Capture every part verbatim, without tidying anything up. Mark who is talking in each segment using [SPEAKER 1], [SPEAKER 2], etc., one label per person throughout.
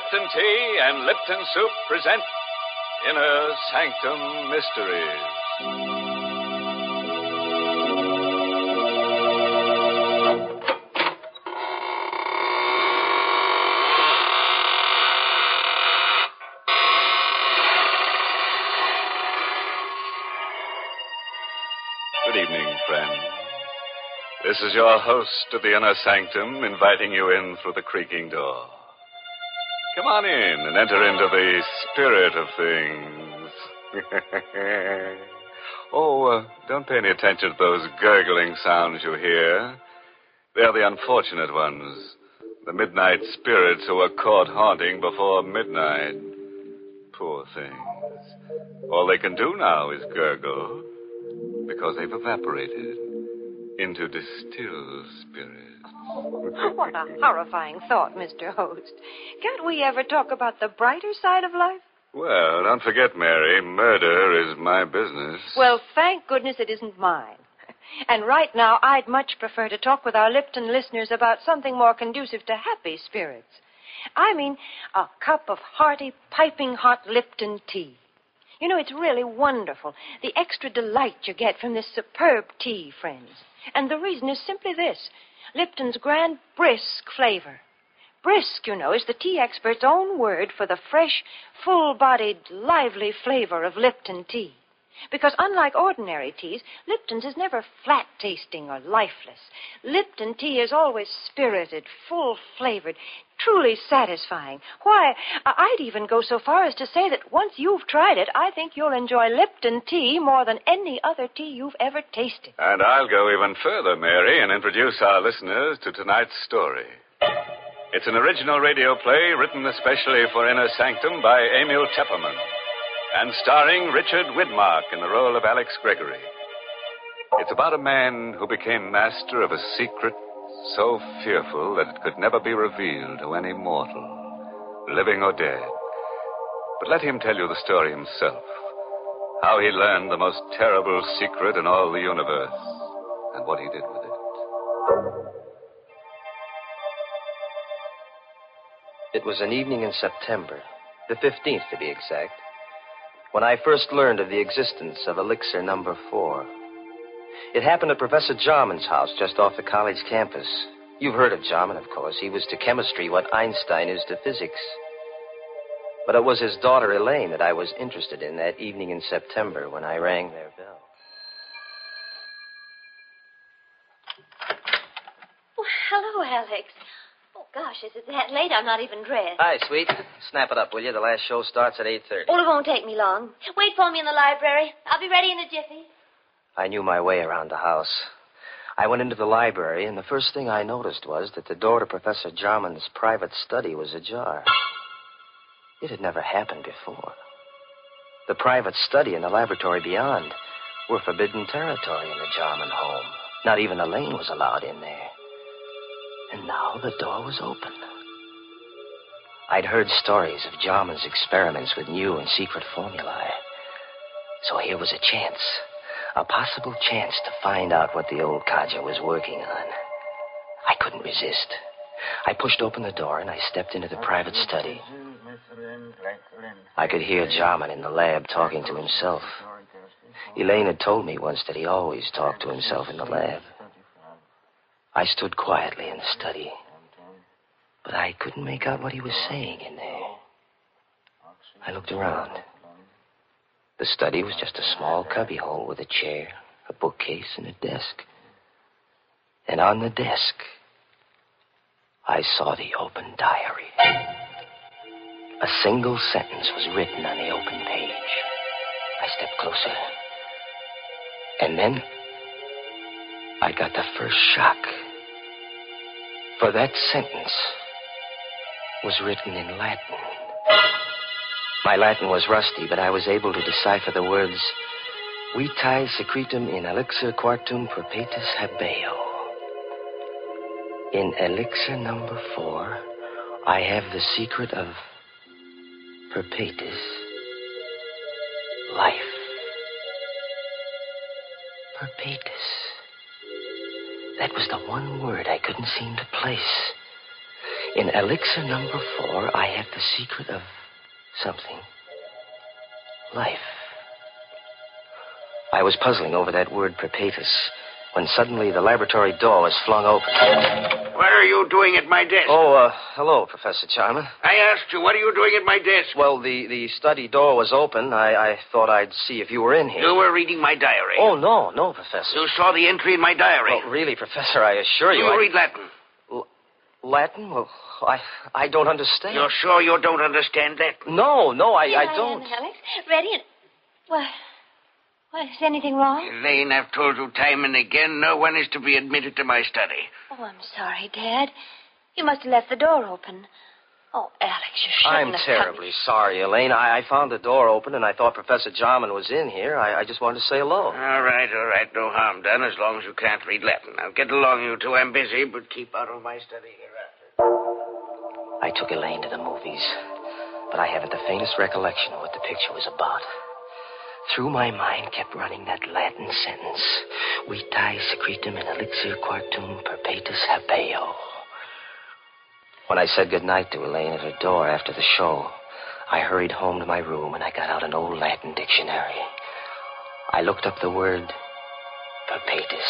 [SPEAKER 1] Lipton Tea and Lipton Soup present Inner Sanctum Mysteries. Good evening, friends. This is your host of the Inner Sanctum inviting you in through the creaking door. Come on in and enter into the spirit of things. oh, uh, don't pay any attention to those gurgling sounds you hear. They're the unfortunate ones. The midnight spirits who were caught haunting before midnight. Poor things. All they can do now is gurgle because they've evaporated into distilled spirits.
[SPEAKER 2] What a horrifying thought, Mister Host. Can't we ever talk about the brighter side of life?
[SPEAKER 1] Well, don't forget, Mary, murder is my business.
[SPEAKER 2] Well, thank goodness it isn't mine. And right now, I'd much prefer to talk with our Lipton listeners about something more conducive to happy spirits. I mean, a cup of hearty, piping hot Lipton tea. You know, it's really wonderful, the extra delight you get from this superb tea, friends. And the reason is simply this. Lipton's grand brisk flavor. Brisk, you know, is the tea expert's own word for the fresh, full-bodied, lively flavor of Lipton tea. Because unlike ordinary teas, Lipton's is never flat-tasting or lifeless. Lipton tea is always spirited, full-flavored, truly satisfying. Why, I'd even go so far as to say that once you've tried it, I think you'll enjoy Lipton tea more than any other tea you've ever tasted.
[SPEAKER 1] And I'll go even further, Mary, and introduce our listeners to tonight's story. It's an original radio play written especially for Inner Sanctum by Emil Tepperman, and starring Richard Widmark in the role of Alex Gregory. It's about a man who became master of a secret so fearful that it could never be revealed to any mortal, living or dead. But let him tell you the story himself, how he learned the most terrible secret in all the universe, and what he did with it.
[SPEAKER 3] It was an evening in September, the fifteenth to be exact, when I first learned of the existence of Elixir Number Four. It happened at Professor Jarman's house just off the college campus. You've heard of Jarman, of course. He was to chemistry what Einstein is to physics. But it was his daughter, Elaine, that I was interested in that evening in September when I rang their bell.
[SPEAKER 4] Oh, hello, Alex. Oh, gosh, is it that late? I'm not even dressed.
[SPEAKER 3] Hi, sweet. Snap it up, will you? The last show starts at eight thirty.
[SPEAKER 4] Oh, it won't take me long. Wait for me in the library. I'll be ready in a jiffy.
[SPEAKER 3] I knew my way around the house. I went into the library, and the first thing I noticed was that the door to Professor Jarman's private study was ajar. It had never happened before. The private study and the laboratory beyond were forbidden territory in the Jarman home. Not even Elaine was allowed in there. And now the door was open. I'd heard stories of Jarman's experiments with new and secret formulae. So here was a chance. A possible chance to find out what the old codger was working on. I couldn't resist. I pushed open the door and I stepped into the private study. I could hear Jarman in the lab talking to himself. Elaine had told me once that he always talked to himself in the lab. I stood quietly in the study, but I couldn't make out what he was saying in there. I looked around. The study was just a small cubbyhole with a chair, a bookcase, and a desk. And on the desk, I saw the open diary. A single sentence was written on the open page. I stepped closer. And then I got the first shock. For that sentence was written in Latin. My Latin was rusty, but I was able to decipher the words, Vitae secretum in elixir quartum perpetus habeo. In elixir number four, I have the secret of perpetus life. Perpetus. That was the one word I couldn't seem to place. In elixir number four, I have the secret of something. Life. I was puzzling over that word perpetus when suddenly the laboratory door was flung open.
[SPEAKER 5] What are you doing at my desk?
[SPEAKER 3] Oh, uh, hello, Professor Jarman.
[SPEAKER 5] I asked you, what are you doing at my desk?
[SPEAKER 3] Well, the, the study door was open. I, I thought I'd see if you were in here.
[SPEAKER 5] You were reading my diary.
[SPEAKER 3] Oh, no, no, Professor.
[SPEAKER 5] You saw the entry in my diary.
[SPEAKER 3] Well, really, Professor, I assure you.
[SPEAKER 5] You
[SPEAKER 3] I...
[SPEAKER 5] read Latin.
[SPEAKER 3] L- Latin? Well, I I don't understand.
[SPEAKER 5] You're sure you don't understand that?
[SPEAKER 3] No, no, I,
[SPEAKER 4] Here
[SPEAKER 3] I
[SPEAKER 4] I
[SPEAKER 3] don't.
[SPEAKER 4] am, Alex. Ready and... What? What, is anything wrong?
[SPEAKER 5] Elaine, I've told you time and again, no one is to be admitted to my study.
[SPEAKER 4] Oh, I'm sorry, Dad. You must have left the door open. Oh, Alex, you shouldn't
[SPEAKER 3] I'm
[SPEAKER 4] have
[SPEAKER 3] terribly
[SPEAKER 4] come.
[SPEAKER 3] sorry, Elaine. I, I found the door open, and I thought Professor Jarman was in here. I, I just wanted to say hello.
[SPEAKER 5] All right, all right. No harm done as long as you can't read Latin. Now, get along, you two. I'm busy, but keep out of my study hereafter.
[SPEAKER 3] I took Elaine to the movies, but I haven't the faintest recollection of what the picture was about. Through my mind kept running that Latin sentence, Vitae secretum in elixir quartum perpetus habeo. When I said goodnight to Elaine at her door after the show, I hurried home to my room and I got out an old Latin dictionary. I looked up the word perpetus.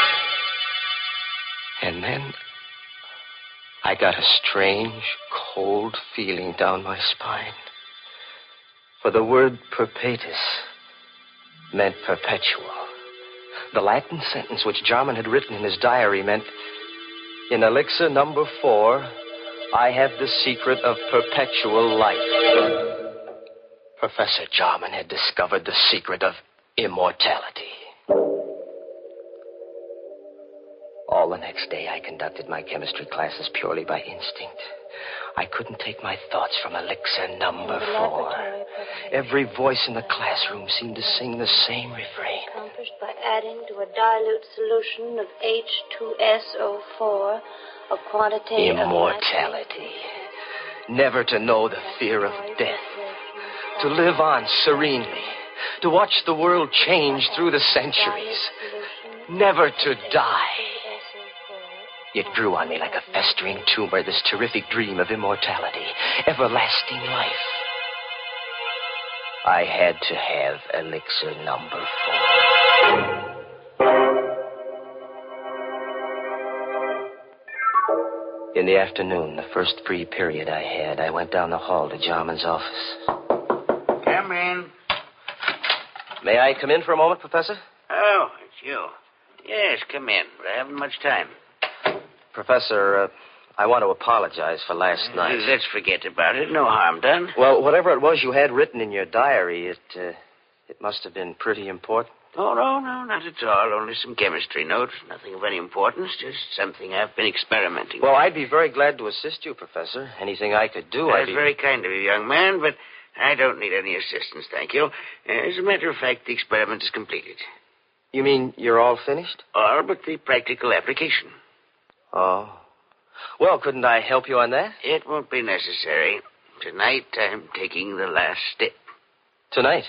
[SPEAKER 3] And then I got a strange, cold feeling down my spine. For the word perpetus meant perpetual. The Latin sentence which Jarman had written in his diary meant, in elixir number four, I have the secret of perpetual life. Professor Jarman had discovered the secret of immortality. All the next day, I conducted my chemistry classes purely by instinct. I couldn't take my thoughts from elixir number four. Every voice in the classroom seemed to sing the same refrain.
[SPEAKER 6] Accomplished by adding to a dilute solution of H two S O four a quantity
[SPEAKER 3] Immortality. Never to know the fear of death. To live on serenely. To watch the world change through the centuries. Never to die. It grew on me like a festering tumor, this terrific dream of immortality, everlasting life. I had to have elixir number four. In the afternoon, the first free period I had, I went down the hall to Jarman's office.
[SPEAKER 5] Come in.
[SPEAKER 3] May I come in for a moment, Professor?
[SPEAKER 5] Oh, it's you. Yes, come in. I haven't much time.
[SPEAKER 3] Professor, uh, I want to apologize for last night.
[SPEAKER 5] Let's forget about it. No harm done.
[SPEAKER 3] Well, whatever it was you had written in your diary, it uh, it must have been pretty important.
[SPEAKER 5] Oh, no, no, not at all. Only some chemistry notes. Nothing of any importance. Just something I've been experimenting
[SPEAKER 3] Well,
[SPEAKER 5] with.
[SPEAKER 3] I'd be very glad to assist you, Professor. Anything I could do, I'd
[SPEAKER 5] That's
[SPEAKER 3] be...
[SPEAKER 5] very kind of you, young man, but I don't need any assistance, thank you. As a matter of fact, the experiment is completed.
[SPEAKER 3] You mean you're all finished?
[SPEAKER 5] All but the practical application.
[SPEAKER 3] Oh. Well, couldn't I help you on that?
[SPEAKER 5] It won't be necessary. Tonight, I'm taking the last step.
[SPEAKER 3] Tonight?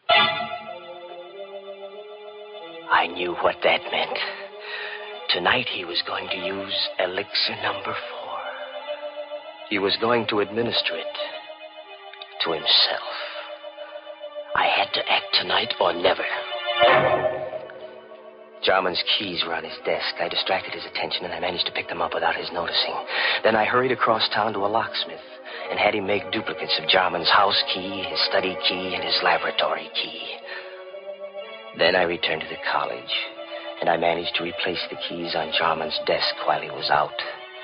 [SPEAKER 3] I knew what that meant. Tonight he was going to use elixir number four. He was going to administer it to himself. I had to act tonight or never. Jarman's keys were on his desk. I distracted his attention, and I managed to pick them up without his noticing. Then I hurried across town to a locksmith and had him make duplicates of Jarman's house key, his study key, and his laboratory key. Then I returned to the college, and I managed to replace the keys on Jarman's desk while he was out.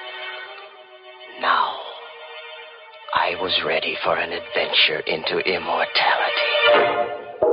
[SPEAKER 3] Now, I was ready for an adventure into immortality.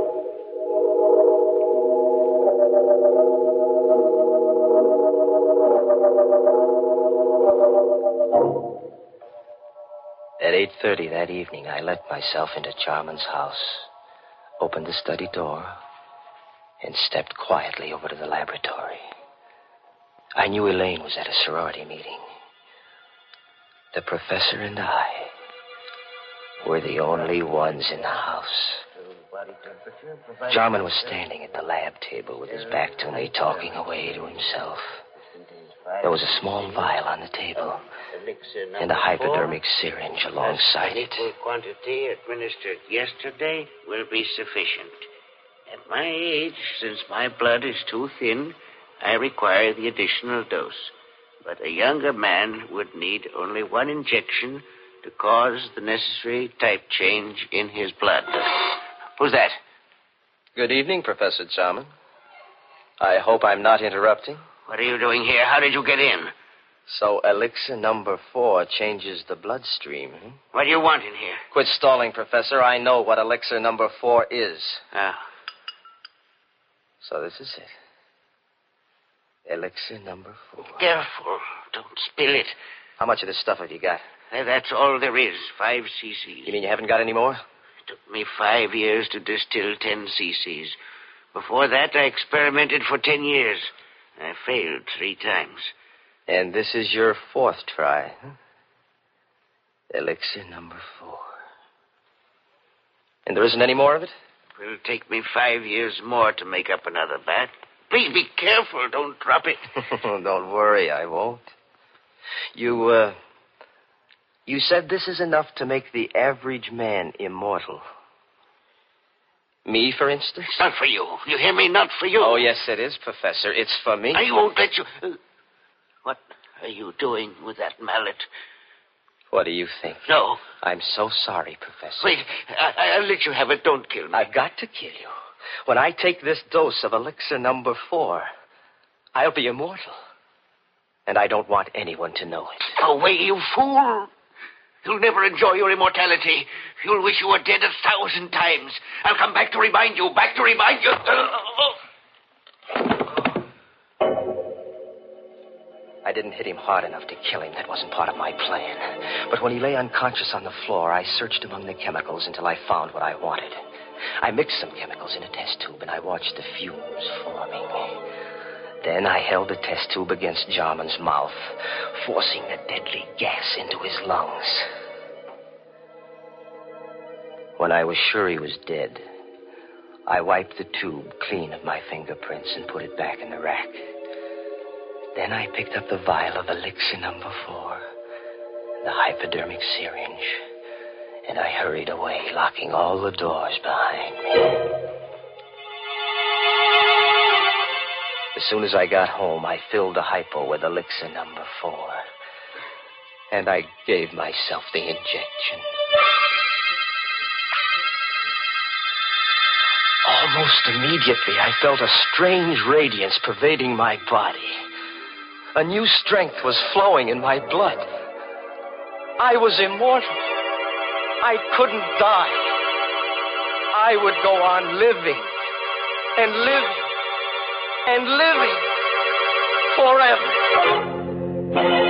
[SPEAKER 3] At eight thirty that evening, I let myself into Jarman's house, opened the study door, and stepped quietly over to the laboratory. I knew Elaine was at a sorority meeting. The professor and I were the only ones in the house. Jarman was standing at the lab table with his back to me, talking away to himself. There was a small vial on the table and a hypodermic syringe alongside
[SPEAKER 5] An
[SPEAKER 3] it.
[SPEAKER 5] equal quantity administered yesterday will be sufficient. At my age, since my blood is too thin, I require the additional dose. But a younger man would need only one injection to cause the necessary type change in his blood. Who's that?
[SPEAKER 3] Good evening, Professor Jarman. I hope I'm not interrupting.
[SPEAKER 5] What are you doing here? How did you get in?
[SPEAKER 3] So elixir number four changes the bloodstream, hmm?
[SPEAKER 5] What do you want in here?
[SPEAKER 3] Quit stalling, Professor. I know what elixir number four is.
[SPEAKER 5] Oh.
[SPEAKER 3] So this is it. Elixir number four.
[SPEAKER 5] Careful. Don't spill it.
[SPEAKER 3] How much of this stuff have you got?
[SPEAKER 5] Uh, That's all there is. Five cc's.
[SPEAKER 3] You mean you haven't got any more?
[SPEAKER 5] It took me five years to distill ten cc's. Before that, I experimented for ten years. I failed three times.
[SPEAKER 3] And this is your fourth try, huh? Elixir number four. And there isn't any more of it?
[SPEAKER 5] It will take me five years more to make up another bat. Please be careful. Don't drop it.
[SPEAKER 3] Don't worry, I won't. You, uh... You said this is enough to make the average man immortal. Me, for instance?
[SPEAKER 5] It's not for you. You hear me? Not for you.
[SPEAKER 3] Oh, yes, it is, Professor. It's for me.
[SPEAKER 5] I won't let you... Uh, what are you doing with that mallet?
[SPEAKER 3] What do you think?
[SPEAKER 5] No.
[SPEAKER 3] I'm so sorry, Professor.
[SPEAKER 5] Wait. I, I'll let you have it. Don't kill me.
[SPEAKER 3] I've got to kill you. When I take this dose of elixir number four, I'll be immortal. And I don't want anyone to know it.
[SPEAKER 5] Go away, you fool. You'll never enjoy your immortality. You'll wish you were dead a thousand times. I'll come back to remind you, back to remind you.
[SPEAKER 3] I didn't hit him hard enough to kill him. That wasn't part of my plan. But when he lay unconscious on the floor, I searched among the chemicals until I found what I wanted. I mixed some chemicals in a test tube, and I watched the fumes forming. Then I held the test tube against Jarman's mouth, forcing the deadly gas into his lungs. When I was sure he was dead, I wiped the tube clean of my fingerprints and put it back in the rack. Then I picked up the vial of elixir number four, the hypodermic syringe, and I hurried away, locking all the doors behind me. As soon as I got home, I filled the hypo with elixir number four. And I gave myself the injection. Almost immediately, I felt a strange radiance pervading my body. A new strength was flowing in my blood. I was immortal. I couldn't die. I would go on living and living and living forever.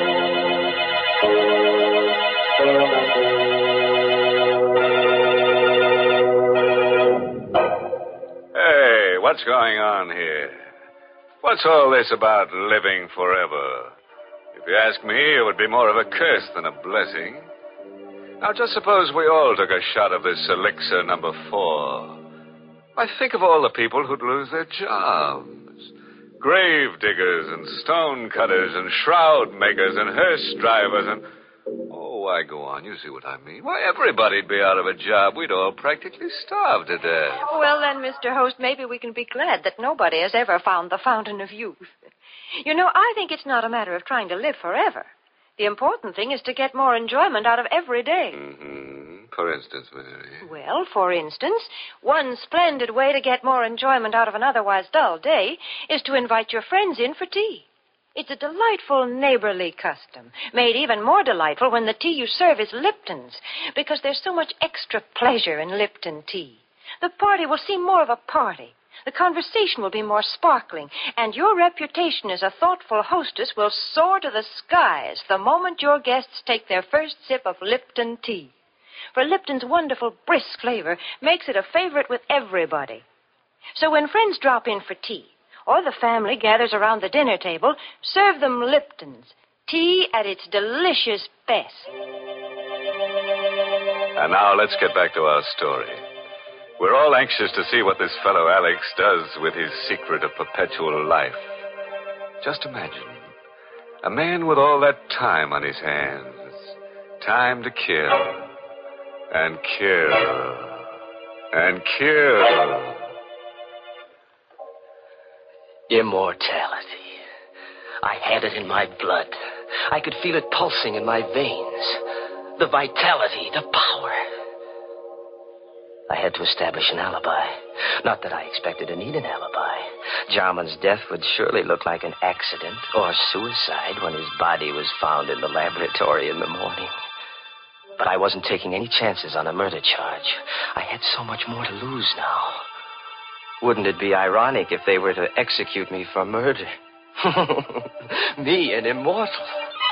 [SPEAKER 1] Hey, what's going on here? What's all this about living forever? If you ask me, it would be more of a curse than a blessing. Now, just suppose we all took a shot of this elixir number four. Why, think of all the people who'd lose their jobs. Grave diggers and stone cutters and shroud makers and hearse drivers and... Oh, why, go on. You see what I mean. Why, everybody'd be out of a job. We'd all practically starve to death.
[SPEAKER 2] Well, then, Mister Host, maybe we can be glad that nobody has ever found the fountain of youth. You know, I think it's not a matter of trying to live forever. The important thing is to get more enjoyment out of every day.
[SPEAKER 1] Mm-hmm. For instance, Mary.
[SPEAKER 2] Well, for instance, one splendid way to get more enjoyment out of an otherwise dull day is to invite your friends in for tea. It's a delightful neighborly custom, made even more delightful when the tea you serve is Lipton's, because there's so much extra pleasure in Lipton tea. The party will seem more of a party. The conversation will be more sparkling, and your reputation as a thoughtful hostess will soar to the skies the moment your guests take their first sip of Lipton tea. For Lipton's wonderful brisk flavor makes it a favorite with everybody. So when friends drop in for tea, or the family gathers around the dinner table, serve them Lipton's, tea at its delicious best.
[SPEAKER 1] And now let's get back to our story. We're all anxious to see what this fellow Alex does with his secret of perpetual life. Just imagine. A man with all that time on his hands. Time to kill. And kill. And kill.
[SPEAKER 3] Immortality. I had it in my blood. I could feel it pulsing in my veins. The vitality, the power. I had to establish an alibi. Not that I expected to need an alibi. Jarman's death would surely look like an accident or suicide when his body was found in the laboratory in the morning. But I wasn't taking any chances on a murder charge. I had so much more to lose now. Wouldn't it be ironic if they were to execute me for murder? Me, an immortal.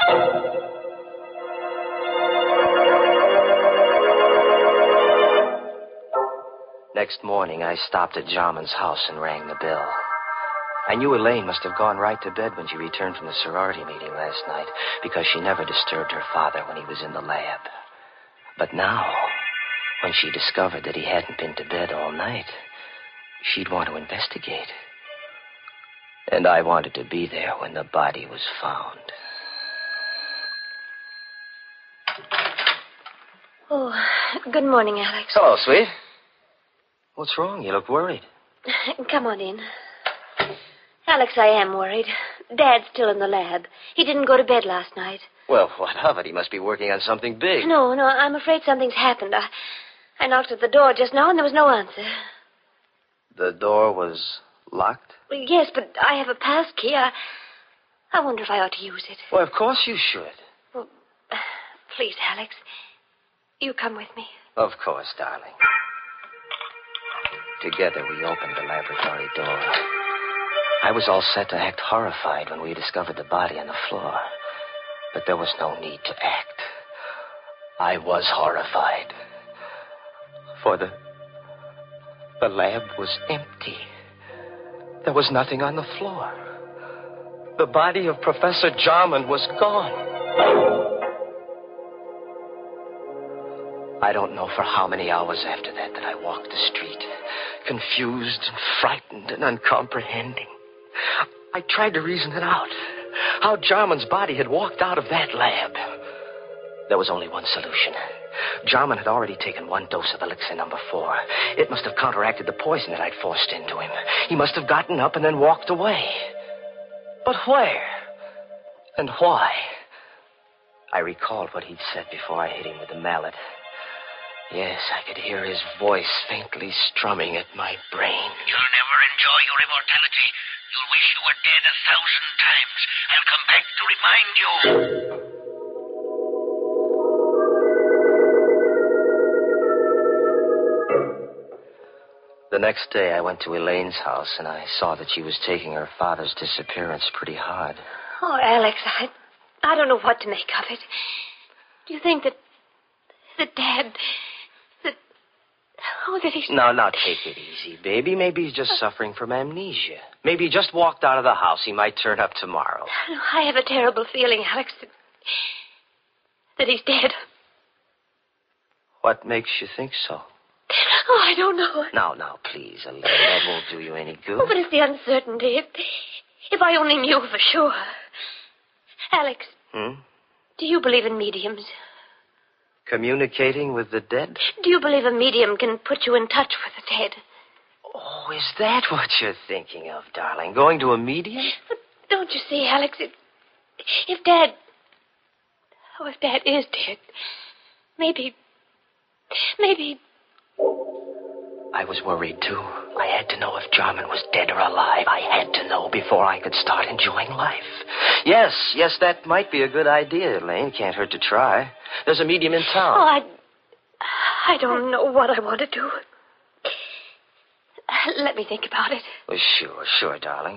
[SPEAKER 3] Next morning, I stopped at Jarman's house and rang the bell. I knew Elaine must have gone right to bed when she returned from the sorority meeting last night, because she never disturbed her father when he was in the lab. But now, when she discovered that he hadn't been to bed all night, she'd want to investigate. And I wanted to be there when the body was found.
[SPEAKER 6] Oh, good morning, Alex.
[SPEAKER 3] Hello, sweet. What's wrong? You look worried.
[SPEAKER 6] Come on in. Alex, I am worried. Dad's still in the lab. He didn't go to bed last night.
[SPEAKER 3] Well, what of it? He must be working on something big.
[SPEAKER 6] No, no, I'm afraid something's happened. I, I knocked at the door just now, and there was no answer.
[SPEAKER 3] The door was locked?
[SPEAKER 6] Well, yes, but I have a pass key. I, I wonder if I ought to use it.
[SPEAKER 3] Well, of course you should.
[SPEAKER 6] Well, please, Alex, you come with me.
[SPEAKER 3] Of course, darling. Together, we opened the laboratory door. I was all set to act horrified when we discovered the body on the floor. But there was no need to act. I was horrified. For the... the lab was empty. There was nothing on the floor. The body of Professor Jarman was gone. I don't know for how many hours after that that I walked the street, confused and frightened and uncomprehending. I tried to reason it out. How Jarman's body had walked out of that lab. There was only one solution. Jarman had already taken one dose of elixir number four. It must have counteracted the poison that I'd forced into him. He must have gotten up and then walked away. But where? And why? I recalled what he'd said before I hit him with the mallet. Yes, I could hear his voice faintly strumming at my brain.
[SPEAKER 5] You'll never enjoy your immortality. You'll wish you were dead a thousand times. I'll come back to remind you.
[SPEAKER 3] The next day, I went to Elaine's house, and I saw that she was taking her father's disappearance pretty hard.
[SPEAKER 6] Oh, Alex, I, I don't know what to make of it. Do you think that, that Dad, that, oh, that he's...
[SPEAKER 3] No, now take it easy, baby. Maybe he's just suffering from amnesia. Maybe he just walked out of the house. He might turn up tomorrow.
[SPEAKER 6] I have a terrible feeling, Alex, that, that he's dead.
[SPEAKER 3] What makes you think so?
[SPEAKER 6] Oh, I don't know.
[SPEAKER 3] Now, now, please, Elaine. That won't do you any good.
[SPEAKER 6] Oh, but it's the uncertainty. If, if I only knew for sure. Alex.
[SPEAKER 3] Hmm?
[SPEAKER 6] Do you believe in mediums?
[SPEAKER 3] Communicating with the dead?
[SPEAKER 6] Do you believe a medium can put you in touch with the dead?
[SPEAKER 3] Oh, is that what you're thinking of, darling? Going to a medium?
[SPEAKER 6] But don't you see, Alex, it, if Dad... Oh, if Dad is dead, maybe... Maybe...
[SPEAKER 3] I was worried, too. I had to know if Jarman was dead or alive. I had to know before I could start enjoying life. Yes, yes, that might be a good idea, Elaine. Can't hurt to try. There's a medium in town.
[SPEAKER 6] Oh, I... I don't know what I want to do. Let me think about it.
[SPEAKER 3] Well, sure, sure, darling.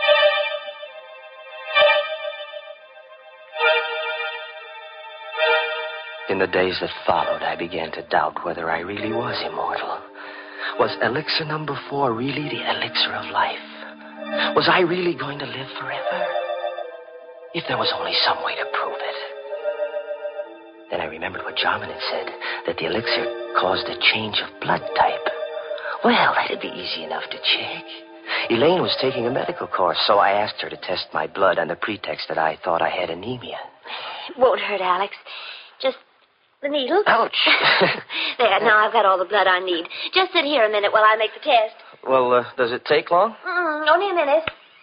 [SPEAKER 3] In the days that followed, I began to doubt whether I really was immortal. Was elixir number four really the elixir of life? Was I really going to live forever? If there was only some way to prove it. Then I remembered what Jarman had said, that the elixir caused a change of blood type. Well, that'd be easy enough to check. Elaine was taking a medical course, so I asked her to test my blood on the pretext that I thought I had anemia.
[SPEAKER 6] It won't hurt, Alex. Just the needle.
[SPEAKER 3] Ouch.
[SPEAKER 6] There, now I've got all the blood I need. Just sit here a minute while I make the test.
[SPEAKER 3] Well, uh, does it take long?
[SPEAKER 6] Mm, only a minute.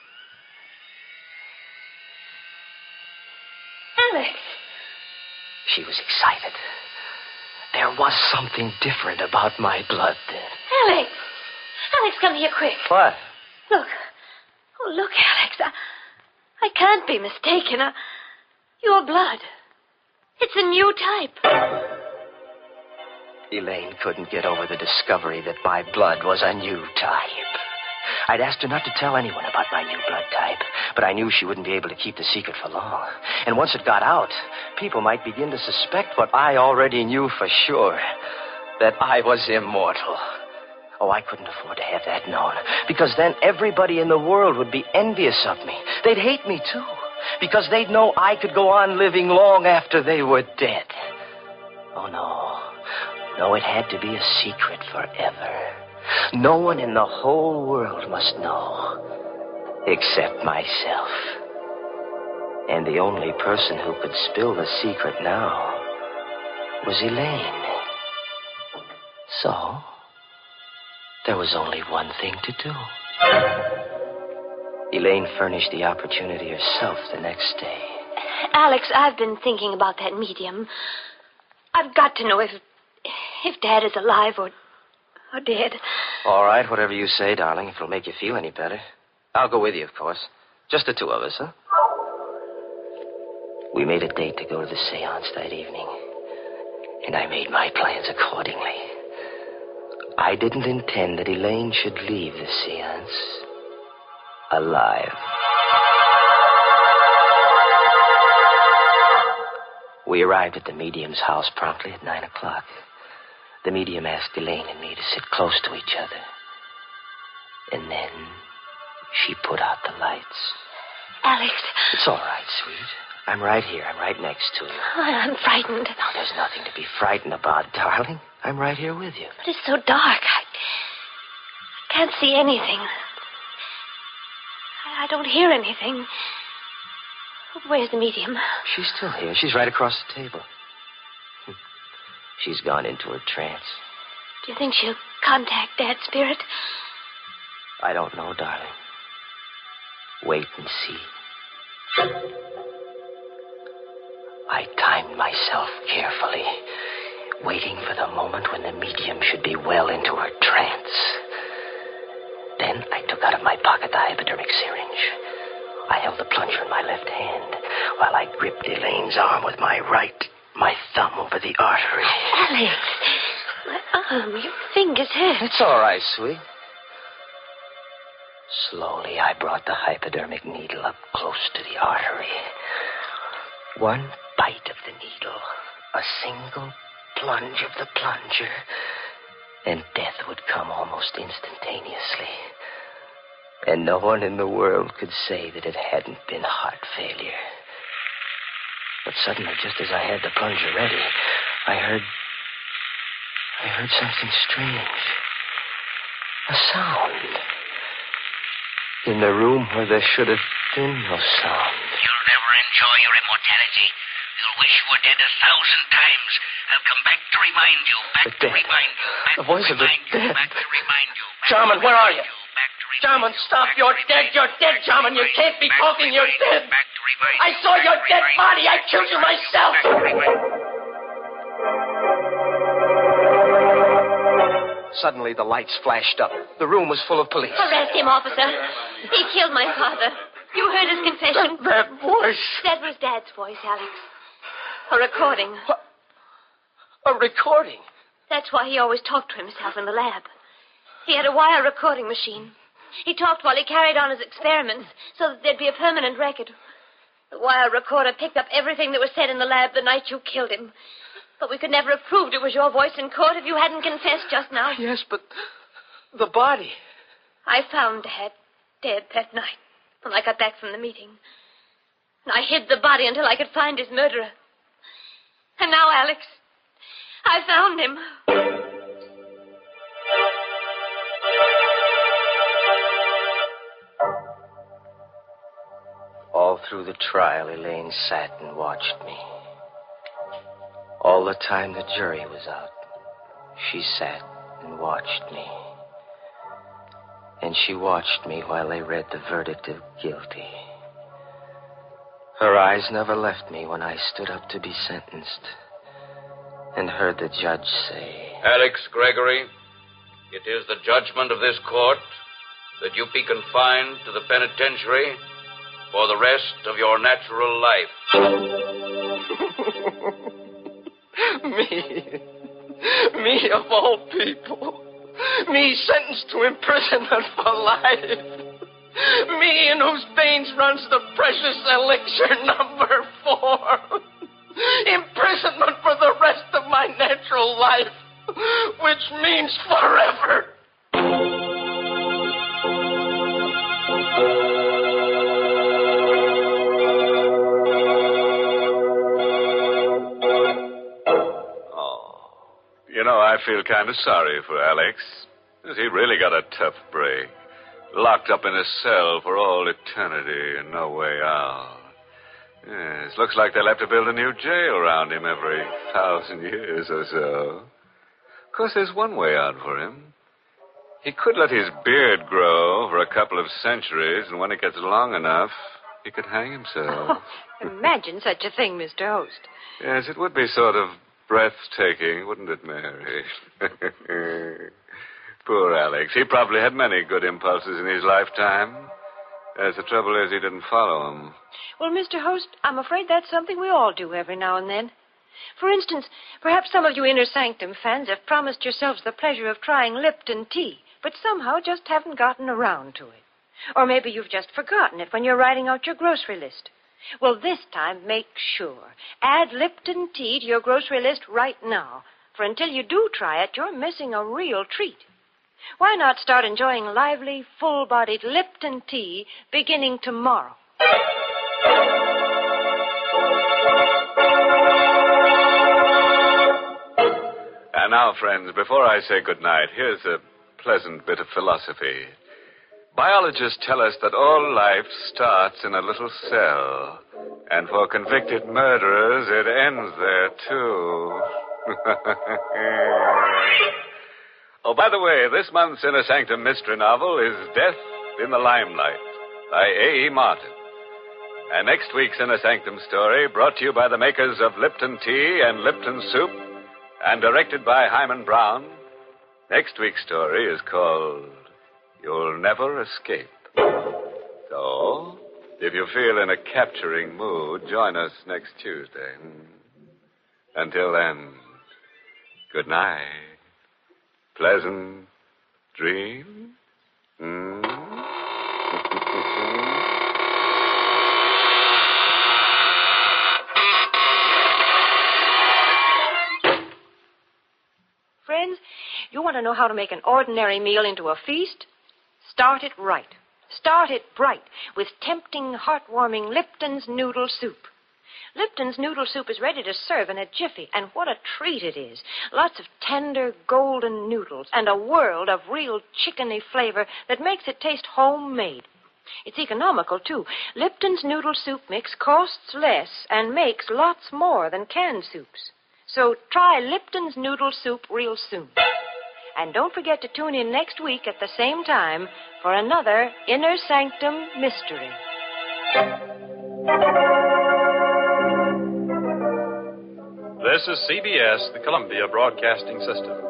[SPEAKER 6] Alex.
[SPEAKER 3] She was excited. There was something different about my blood then.
[SPEAKER 6] Alex. Alex, come here quick.
[SPEAKER 3] What?
[SPEAKER 6] Look. Oh, look, Alex. I, I can't be mistaken. I, your blood. It's a new type.
[SPEAKER 3] Elaine couldn't get over the discovery that my blood was a new type. I'd asked her not to tell anyone about my new blood type, but I knew she wouldn't be able to keep the secret for long. And once it got out, people might begin to suspect what I already knew for sure, that I was immortal. Oh, I couldn't afford to have that known, because then everybody in the world would be envious of me. They'd hate me, too, because they'd know I could go on living long after they were dead. Oh, no. No, it had to be a secret forever. No one in the whole world must know, except myself. And the only person who could spill the secret now was Elaine. So, there was only one thing to do. Elaine furnished the opportunity herself the next day.
[SPEAKER 6] Alex, I've been thinking about that medium. I've got to know if if Dad is alive or, or dead.
[SPEAKER 3] All right, whatever you say, darling, if it'll make you feel any better. I'll go with you, of course. Just the two of us, huh? We made a date to go to the seance that evening, and I made my plans accordingly. I didn't intend that Elaine should leave the seance alive. We arrived at the medium's house promptly at nine o'clock. The medium asked Elaine and me to sit close to each other. And then she put out the lights.
[SPEAKER 6] Alex.
[SPEAKER 3] It's all right, sweet. I'm right here. I'm right next to you.
[SPEAKER 6] I'm frightened.
[SPEAKER 3] Now, there's nothing to be frightened about, darling. I'm right here with you.
[SPEAKER 6] But it's so dark. I, I can't see anything. I, I don't hear anything. Where's the medium?
[SPEAKER 3] She's still here. She's right across the table. She's gone into her trance.
[SPEAKER 6] Do you think she'll contact Dad's spirit?
[SPEAKER 3] I don't know, darling. Wait and see. I timed myself carefully, waiting for the moment when the medium should be well into her trance. Then I took out of my pocket the hypodermic syringe. I held the plunger in my left hand while I gripped Elaine's arm with my right, my thumb over the artery.
[SPEAKER 6] Alex, my arm, your fingers hurt.
[SPEAKER 3] It's all right, sweet. Slowly, I brought the hypodermic needle up close to the artery. One bite of the needle, a single plunge of the plunger, and death would come almost instantaneously. And no one in the world could say that it hadn't been heart failure. But suddenly, just as I had the plunger ready, I heard... I heard something strange. A sound. In the room where there should have been no sound.
[SPEAKER 5] You'll never enjoy your immortality. You'll wish you were dead a thousand times. I'll come back to remind you. Back
[SPEAKER 3] The
[SPEAKER 5] to
[SPEAKER 3] dead.
[SPEAKER 5] remind you. Back
[SPEAKER 3] The voice
[SPEAKER 5] to
[SPEAKER 3] of the
[SPEAKER 5] remind you.
[SPEAKER 3] dead.
[SPEAKER 5] Back to remind you. Back
[SPEAKER 3] Jarman,
[SPEAKER 5] to
[SPEAKER 3] where are
[SPEAKER 5] remind
[SPEAKER 3] you?
[SPEAKER 5] Back to remind
[SPEAKER 3] Jarman,
[SPEAKER 5] you.
[SPEAKER 3] stop.
[SPEAKER 5] Back
[SPEAKER 3] You're
[SPEAKER 5] to
[SPEAKER 3] dead.
[SPEAKER 5] remind
[SPEAKER 3] You're
[SPEAKER 5] you.
[SPEAKER 3] dead,
[SPEAKER 5] Back to
[SPEAKER 3] Jarman. You
[SPEAKER 5] remind
[SPEAKER 3] can't be
[SPEAKER 5] Back to
[SPEAKER 3] talking. You're
[SPEAKER 5] remind you.
[SPEAKER 3] dead.
[SPEAKER 5] Back to remind
[SPEAKER 3] I
[SPEAKER 5] you.
[SPEAKER 3] saw
[SPEAKER 5] Back
[SPEAKER 3] your
[SPEAKER 5] to
[SPEAKER 3] dead
[SPEAKER 5] remind
[SPEAKER 3] body.
[SPEAKER 5] you.
[SPEAKER 3] I killed you myself.
[SPEAKER 5] Back to remind you.
[SPEAKER 3] Suddenly, the lights flashed up. The room was full of police.
[SPEAKER 6] Arrest him, officer. He killed my father. You heard his confession.
[SPEAKER 3] That voice.
[SPEAKER 6] That was Dad's voice, Alex. A recording.
[SPEAKER 3] What? A recording?
[SPEAKER 6] That's why he always talked to himself in the lab. He had a wire recording machine. He talked while he carried on his experiments so that there'd be a permanent record. The wire recorder picked up everything that was said in the lab the night you killed him. But we could never have proved it was your voice in court if you hadn't confessed just now.
[SPEAKER 3] Yes, but the body.
[SPEAKER 6] I found Dad dead that night when I got back from the meeting. And I hid the body until I could find his murderer. And now, Alex, I found him.
[SPEAKER 3] through the trial, Elaine sat and watched me. All the time the jury was out, she sat and watched me. And she watched me while they read the verdict of guilty. Her eyes never left me when I stood up to be sentenced and heard the judge say,
[SPEAKER 7] Alex Gregory, it is the judgment of this court that you be confined to the penitentiary for the rest of your natural life.
[SPEAKER 3] Me. Me of all people. Me sentenced to imprisonment for life. Me in whose veins runs the precious elixir number four. Imprisonment for the rest of my natural life, which means forever.
[SPEAKER 1] You know, I feel kind of sorry for Alex. He really got a tough break. Locked up in a cell for all eternity and no way out. Yes, looks like they'll have to build a new jail around him every thousand years or so. Of course, there's one way out for him. He could let his beard grow for a couple of centuries, and when it gets long enough, he could hang himself.
[SPEAKER 2] Oh, imagine such a thing, Mister Host.
[SPEAKER 1] Yes, it would be sort of breathtaking, wouldn't it, Mary? Poor Alex. He probably had many good impulses in his lifetime. As the trouble is, he didn't follow them.
[SPEAKER 2] Well, Mister Host, I'm afraid that's something we all do every now and then. For instance, perhaps some of you Inner Sanctum fans have promised yourselves the pleasure of trying Lipton tea, but somehow just haven't gotten around to it. Or maybe you've just forgotten it when you're writing out your grocery list. Well, this time, make sure. Add Lipton tea to your grocery list right now, for until you do try it, you're missing a real treat. Why not start enjoying lively, full-bodied Lipton tea beginning tomorrow?
[SPEAKER 1] And now, friends, before I say goodnight, here's a pleasant bit of philosophy. Biologists tell us that all life starts in a little cell, and for convicted murderers, it ends there, too. Oh, by the way, this month's Inner Sanctum mystery novel is Death in the Limelight by A E. Martin. And next week's Inner Sanctum story, brought to you by the makers of Lipton Tea and Lipton Soup, and directed by Hyman Brown, next week's story is called You'll Never Escape. So, if you feel in a capturing mood, join us next Tuesday. Until then, good night. Pleasant dreams. Mm.
[SPEAKER 2] Friends, you want to know how to make an ordinary meal into a feast? Start it right. Start it bright with tempting, heartwarming Lipton's Noodle Soup. Lipton's Noodle Soup is ready to serve in a jiffy, and what a treat it is. Lots of tender, golden noodles and a world of real chickeny flavor that makes it taste homemade. It's economical, too. Lipton's Noodle Soup mix costs less and makes lots more than canned soups. So try Lipton's Noodle Soup real soon. And don't forget to tune in next week at the same time for another Inner Sanctum mystery.
[SPEAKER 8] This is C B S, the Columbia Broadcasting System.